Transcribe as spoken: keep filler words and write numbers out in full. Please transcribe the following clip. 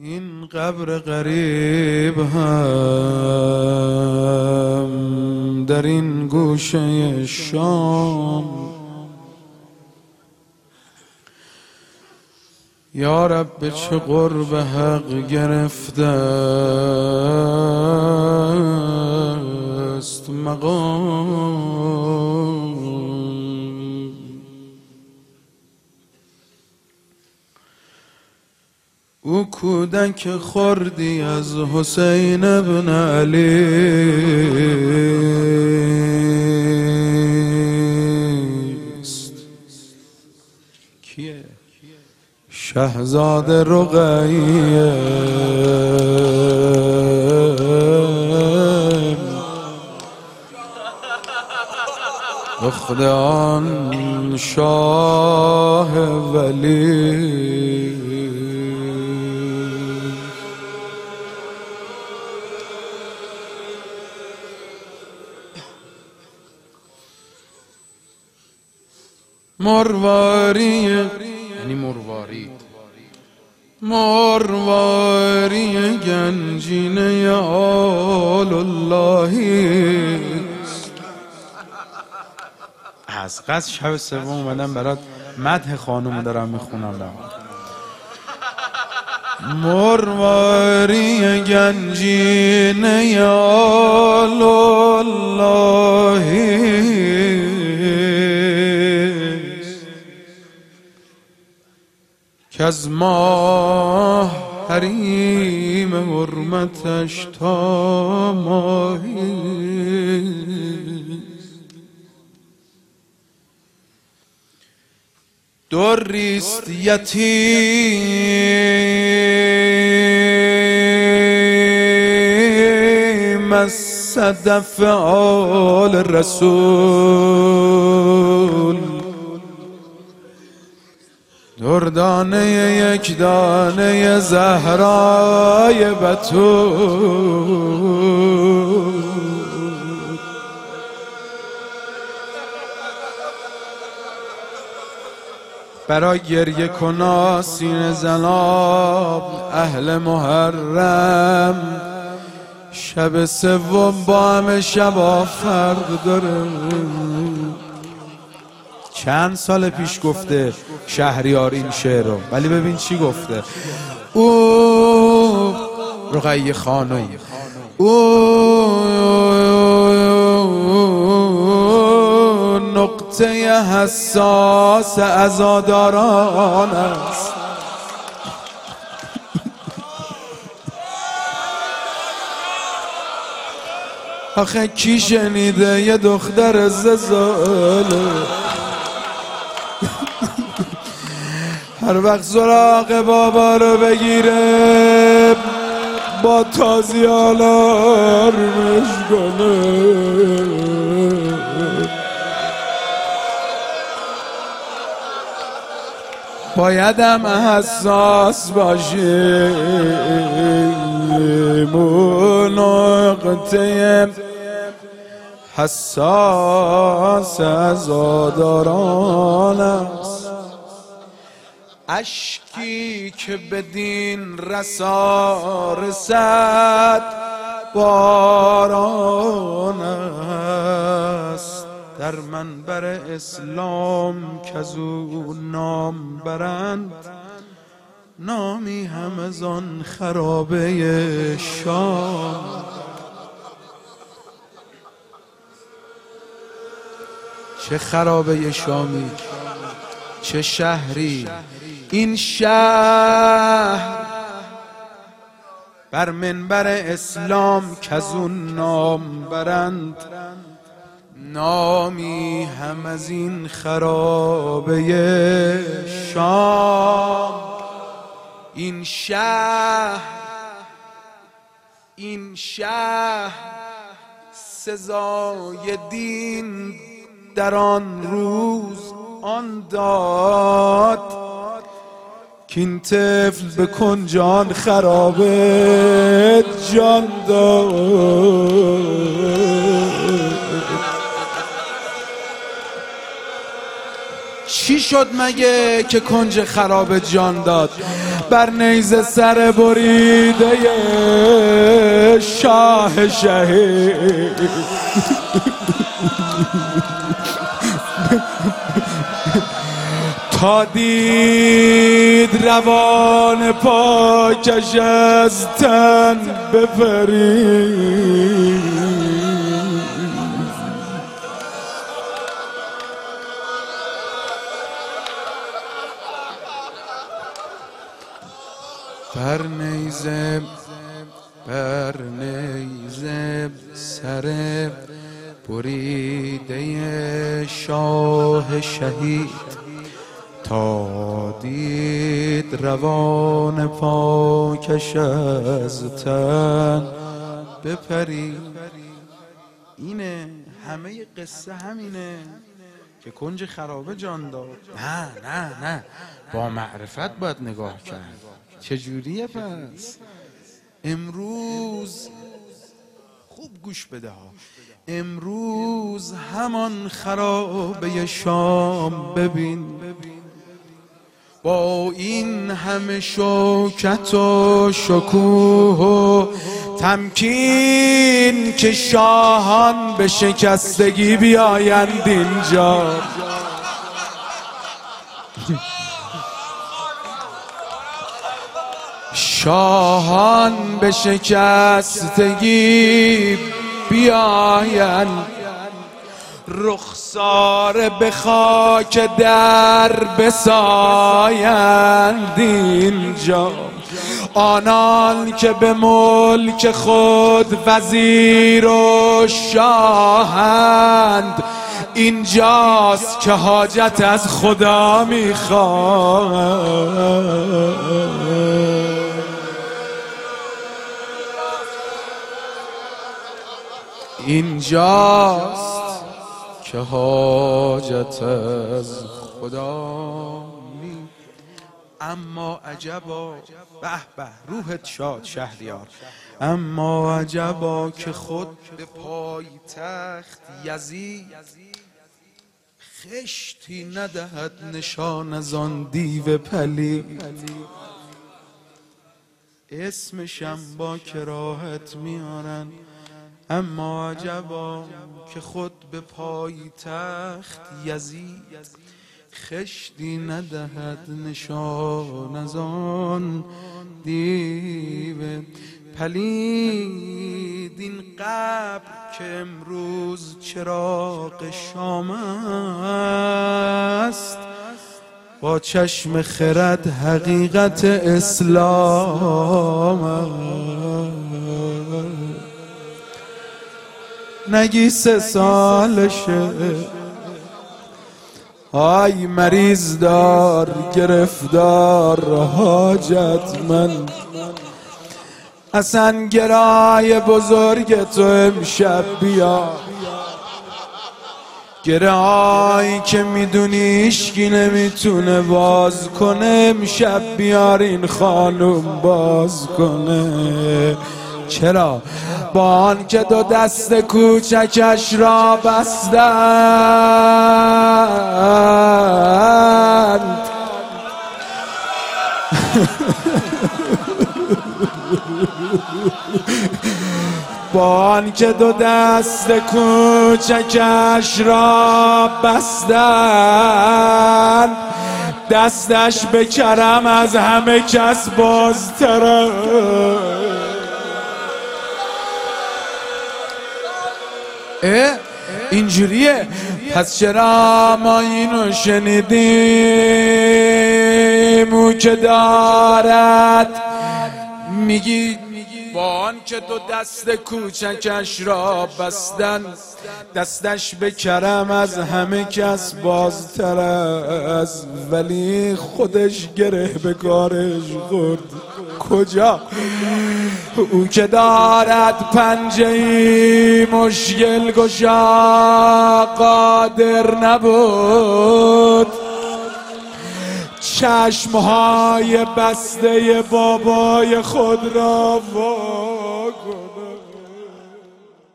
این قبر غریب هم در این گوشه شام، یا رب به چه قرب حق گرفته است مقام. او کودک خردی از حسین ابن علی است. کیه؟ شهزاده رقیه دختر آن شاه ولی. مرواری یعنی مرواری مرواری گنجینه آل اللهی از قصد شب سوم اومدم برات مدح خانوم دارم میخونم. مرواری گنجینه آل اللهی که از ماه حریم حرمتش تا ماهی دریست یتیم از صدف آل رسول، دردانه یک دانه زهرای بتول. برای گریه کنا سینه زناب اهل محرم، شب سوم با همه شبا فرق داره. چند سال پیش گفته شهریار این شعر رو، ولی ببین چی گفته. او رقیه خانم، او نقطه حساس عزاداران است. آخه کی شنیده یه دختر زلزله هر وقت سراغ بابا رو بگیره با تازیانار مشکنه. بایدم حساس باشیم، و نقطه حساس عزاداران است. اشکی که بدین رسا رسد باران است، در منبر اسلام کزو نام برند، نامی هم از آن خرابه شام. چه خرابه شامی، چه شهری این شهر، بر منبر اسلام کزون نام برند، نامی هم از این خرابه شام. این شهر این شهر سزای دین در آن روز آن داد، کین طفل به کنجان خرابه جان داد. چی شد مگه که کنج خراب جان داد؟ بر نیزه سر بریده شاه شهید تا دید روان پاکش از تن بپرید. بر نیزه بر نیزه سر بریده شاه شهید تا دید روان پاکش از تن بپرید. اینه همه قصه همینه که کنج خرابه جان داد. نه نه نه با معرفت باید نگاه کرد. چجوریه پس؟ امروز خوب گوش بده ها، امروز همان خرابه شام ببین با این همه شوکت و شکوه و تمکین که شاهان به شکستگی بیایند اینجا. شاهان به شکستگی بیایند رخسار به خاک در بسایند اینجا. آنان که به ملک خود وزیر و شاهند اینجاست که حاجت از خدا میخواهند. اینجاست که حاجت از خدا می. اما عجبا، به به روحت شاد شهریار، اما عجبا که خود به پای تخت یزید خشتی ندهد نشان از آن دیو پلید. اسمشم با کراهت میارن، اما عجبا که خود به پای تخت یزید خشتی ندهد نشان از آن دیو پلید. این قبر که امروز چراغ شام است با چشم خرد حقیقت اسلام است. نگی سه سالشه آی مریض دار گرفتار حاجت من، اصلا گرای بزرگ تو امشب بیا. گرایی که میدونی هیچکی نمیتونه باز کنه امشب بیار این خانوم باز کنه. چرا؟ با آن که دو دست کوچکش را بستند با آن که دو دست کوچکش را بستند دستش به کرم از همه کس بازتره. اه اینجوریه؟ پس چرا ما اینو شنیدیم او که دارد میگی با آن که دو دست کوچکش را بستن دستش به کرم از همه کس بازتر است، ولی خودش گره به کارش خورد. کجا؟ او که دارد پنجه ای مشکل گشا قادر نبود چشمهای بسته بابای خود را واگذار.